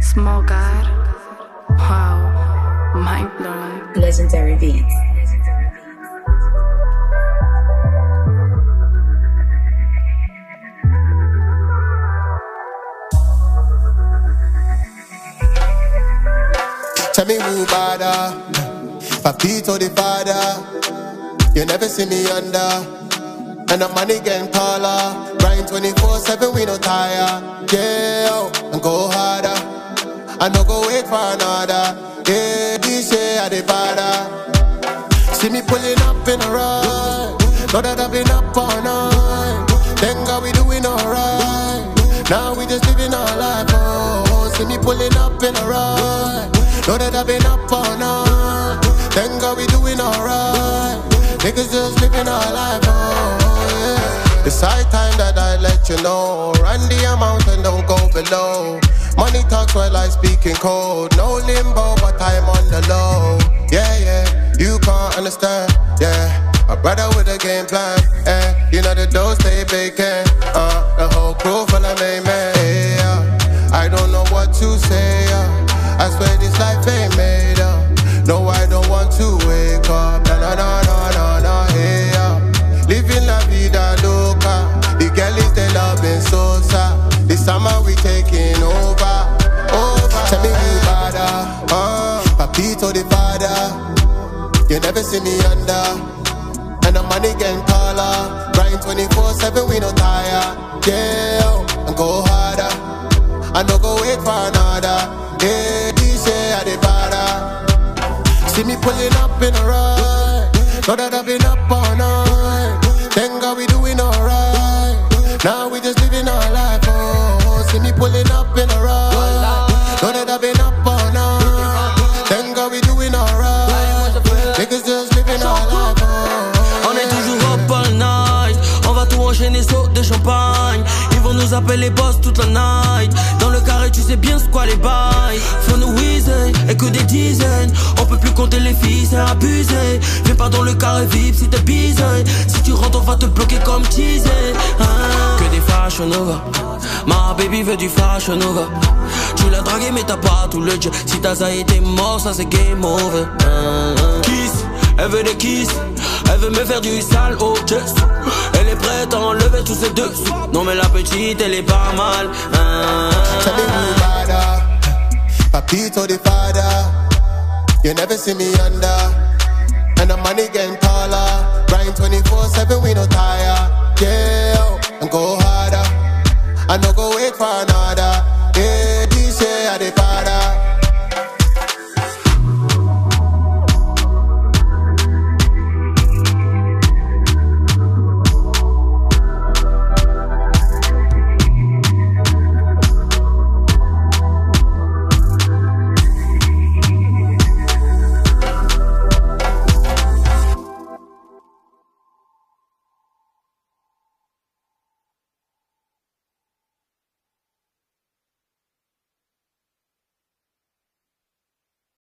Small God. Wow. Mind blown. Legendary beats. Tell me who bada, Papito the father. You never see me under, and the money getting taller. Grind 24/7, we no tire. Yeah, and go harder. I no go wait for another. Yeah, this year I the bada. See me pulling up in a ride. Know that I've been up all night. Thank God we doing alright. Now we just living our life. Oh, see me pulling up in a ride. Know that I've been up all night. Thank God we doing alright. Niggas just living our life, oh yeah. It's high time that I let you know. Run the amount and don't go below. Money talks while I speak in code. No limbo, but I'm on the low. Yeah, yeah, you can't understand, yeah. A brother with a game plan, eh. You know the dough stay vacant, the whole crew full of main man, yeah. I don't know what to say, I swear this life ain't made up. No, I don't want to wake up. No, no, no, no, no, no, hey, living la vida loca. The girlies, they loving Sosa. This summer we taking over. Tell me who bada, Papito the father. You never see me under, and the money getting taller. Grind 24/7, we no tire. Yeah, and go harder. I no go wait for another. Yeah, this year I the bada. See me pulling up in a ride. Know that I've been up all night. Thank God we doing alright. Now we just living our life. Oh, see me pulling up in a ride. Know that I've been up all night. Thank God we doing alright. Niggas just living our life. Oh, on est toujours up all night. On va tout enchaîner, saut de champagne. Ils vont nous appeler boss toute la night. Dans le carré, tu sais bien ce quoi les bails. Faut nous whizzer, et que des dizaines. On peut plus compter les filles, c'est abusé. Viens pas dans le carré VIP si t'es busy. Si tu rentres, on va te bloquer comme teaser. Que des fashion over. Ma baby veut du fashion over. Tu l'as dragué mais t'as pas tout le jet. Si ta zaï était mort, ça c'est game over. Kiss, elle veut des kiss. Elle veut me faire du sale au chest. Elle est prête à enlever tous ses dessous. Non mais la petite elle est pas mal. Tell me who bada, Papito the father. You never see me under, and the money getting taller. Grind 24/7, we no tire. Yeah, and go harder. I no go wait for another. Yeah.